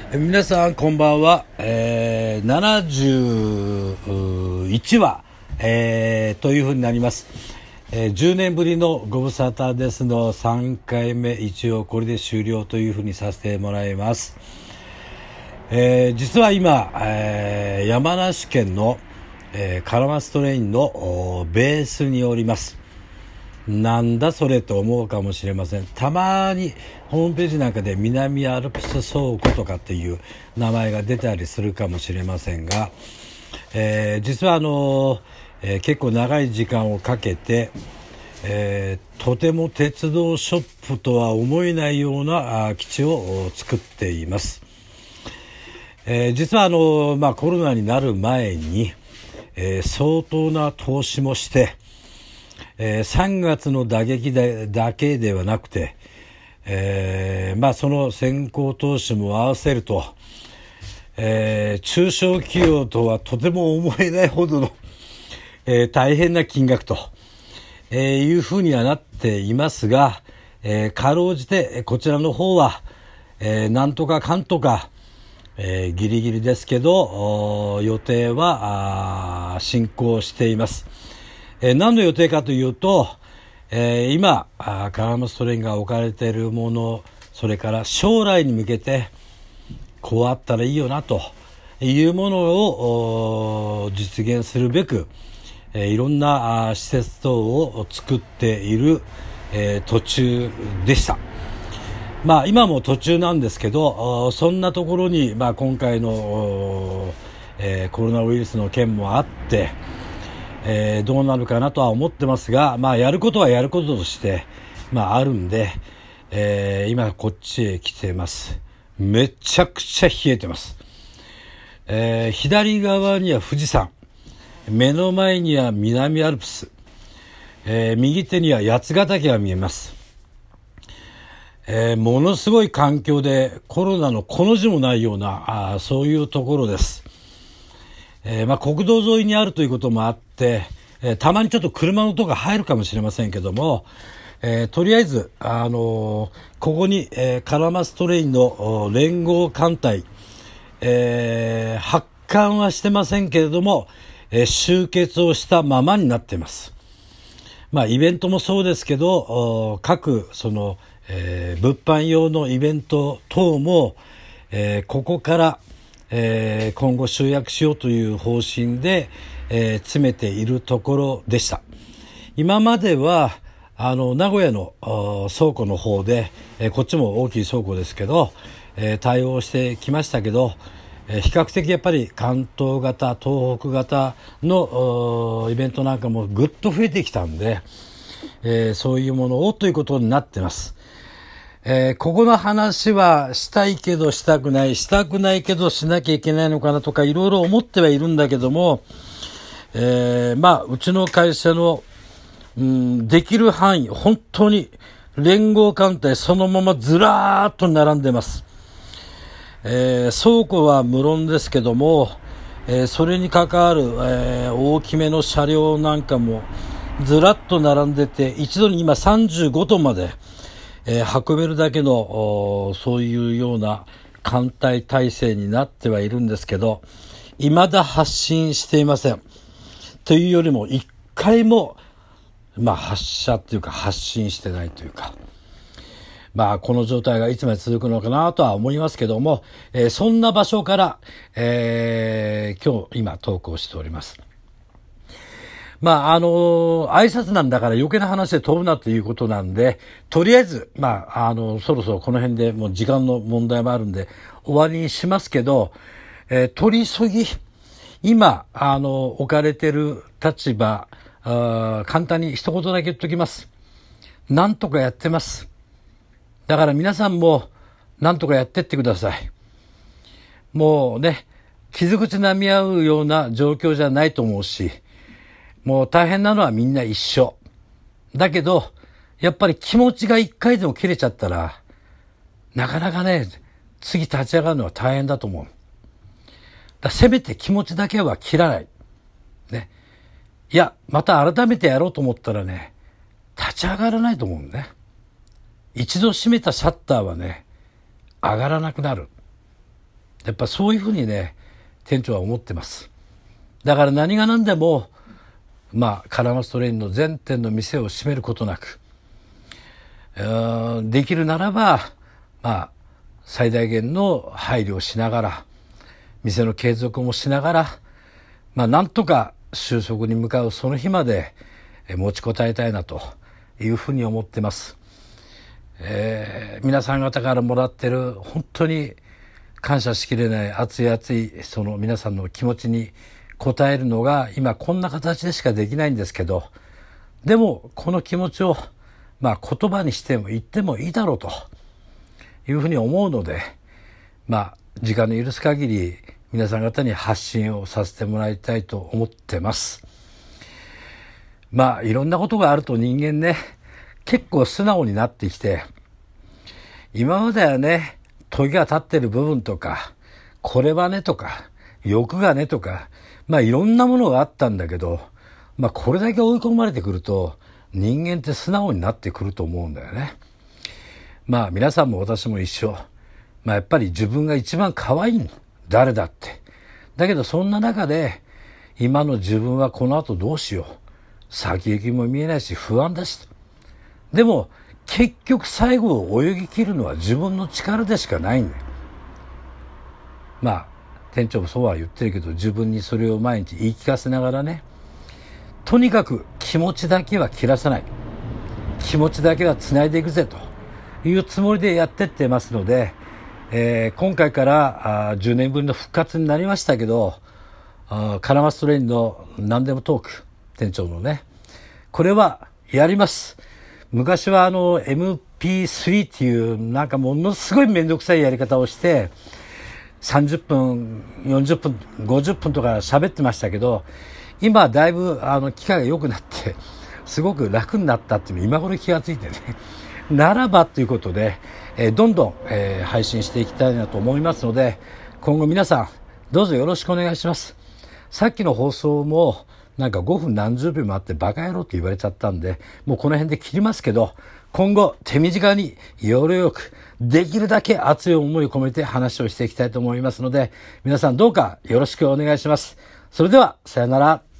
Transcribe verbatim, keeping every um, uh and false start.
皆さんこんばんは、えー、ななじゅういちわ、えー、というふうになります、えー、じゅうねんぶりのご無沙汰ですのさんかいめ、一応これで終了というふうにさせてもらいます。えー、実は今、えー、山梨県の、えー、カラマストレインのベースにおります。なんだそれと思うかもしれません。たまにホームページなんかで南アルプス倉庫とかっていう名前が出たりするかもしれませんが、えー、実はあの、えー、結構長い時間をかけて、えー、とても鉄道ショップとは思えないような基地を作っています。えー、実はあの、まあ、コロナになる前に、えー、相当な投資もしてえー、さんがつの打撃でだけではなくて、えーまあ、その先行投資も合わせると、えー、中小企業とはとても思えないほどの、えー、大変な金額と、えー、いうふうにはなっていますが、えー、かろうじてこちらの方は、えー、なんとかかんとか、えー、ギリギリですけど予定は進行しています。えー、何の予定かというと、えー、今カラマストレインが置かれているもの、それから将来に向けてこうあったらいいよなというものを実現するべく、えー、いろんな施設等を作っている、えー、途中でした。まあ、今も途中なんですけど、そんなところに、まあ、今回の、えー、コロナウイルスの件もあってえー、どうなるかなとは思ってますが、まあ、やることはやることとして、まあ、あるんで、えー、今こっちへ来てます。めちゃくちゃ冷えてます。えー、左側には富士山、目の前には南アルプス、えー、右手には八ヶ岳が見えます。えー、ものすごい環境でコロナのこの字もないようなあそういうところです。えーまあ、国道沿いにあるということもあって、えー、たまにちょっと車の音が入るかもしれませんけども、えー、とりあえず、あのー、ここに、えー、カラマストレインの連合艦隊、えー、発艦はしてませんけれども、えー、集結をしたままになっています。まあ、イベントもそうですけど、各その、えー、物販用のイベント等も、えー、ここからえー、今後集約しようという方針で、えー、詰めているところでした。今まではあの名古屋の倉庫の方で、えー、こっちも大きい倉庫ですけど、えー、対応してきましたけど、えー、比較的やっぱり関東型東北型のイベントなんかもぐっと増えてきたんで、えー、そういうものをということになっています。えー、ここの話はしたいけどしたくない、したくないけどしなきゃいけないのかなとかいろいろ思ってはいるんだけども、えー、まあうちの会社の、うん、できる範囲、本当に連合艦隊そのままずらーっと並んでます。えー、倉庫は無論ですけども、えー、それに関わる、えー、大きめの車両なんかもずらっと並んでて、一度に今さんじゅうごトンまでえー、運べるだけのそういうような艦隊体制になってはいるんですけど、未だ発進していません。というよりも一回も、まあ、発射っていうか発進してないというか、まあこの状態がいつまで続くのかなとは思いますけども、えー、そんな場所から、えー、今日今投稿しております。まあ、あのー、挨拶なんだから余計な話で飛ぶなということなんで、とりあえず、まあ、あの、そろそろこの辺でもう時間の問題もあるんで、終わりにしますけど、えー、取り急ぎ、今、あの、置かれてる立場、あ簡単に一言だけ言っときます。なんとかやってます。だから皆さんも、なんとかやってってください。もうね、傷口舐み合うような状況じゃないと思うし、もう大変なのはみんな一緒。だけど、やっぱり気持ちが一回でも切れちゃったら、なかなかね、次立ち上がるのは大変だと思う。だせめて気持ちだけは切らない。ね。いや、また改めてやろうと思ったらね、立ち上がらないと思うね。一度閉めたシャッターはね、上がらなくなる。 やっぱそういうふうにね、店長は思ってます。だから何が何でも、まあ、カラマストレインの全店の店を閉めることなく、できるならば、まあ、最大限の配慮をしながら、店の継続もしながら、まあ、なんとか収束に向かうその日まで持ちこたえたいなというふうに思ってます。えー、皆さん方からもらってる本当に感謝しきれない熱い熱いその皆さんの気持ちに応えるのが今こんな形でしかできないんですけど、でもこの気持ちをまあ言葉にしても言ってもいいだろうというふうに思うので、まあ時間の許す限り皆さん方に発信をさせてもらいたいと思ってます。まあいろんなことがあると人間ね、結構素直になってきて、今まではね、時が経ってる部分とか、これはねとか、欲がねとか、まあいろんなものがあったんだけど、まあこれだけ追い込まれてくると、人間って素直になってくると思うんだよね。まあ皆さんも私も一緒。まあやっぱり自分が一番可愛い誰だって。だけどそんな中で、今の自分はこの後どうしよう。先行きも見えないし不安だし。でも結局最後を泳ぎ切るのは自分の力でしかないんだよ。まあ店長もそうは言ってるけど、自分にそれを毎日言い聞かせながらね、とにかく気持ちだけは切らさない、気持ちだけはつないでいくぜというつもりでやってってますので、えー、今回からあじゅうねんぶりの復活になりましたけど、あカラマストレインの何でもトーク店長のね、これはやります。昔はあの エムピースリー っていうなんかものすごいめんどくさいやり方をしてさんじゅっぷんよんじゅっぷんごじゅっぷんとか喋ってましたけど、今だいぶあの機械が良くなってすごく楽になったっていうの今頃気がついてねならばということで、えー、どんどん、えー、配信していきたいなと思いますので、今後皆さんどうぞよろしくお願いします。さっきの放送もなんかごふん何十秒もあってバカ野郎って言われちゃったんで、もうこの辺で切りますけど、今後手短によろよくできるだけ熱い思いを込めて話をしていきたいと思いますので、皆さんどうかよろしくお願いします。それではさよなら。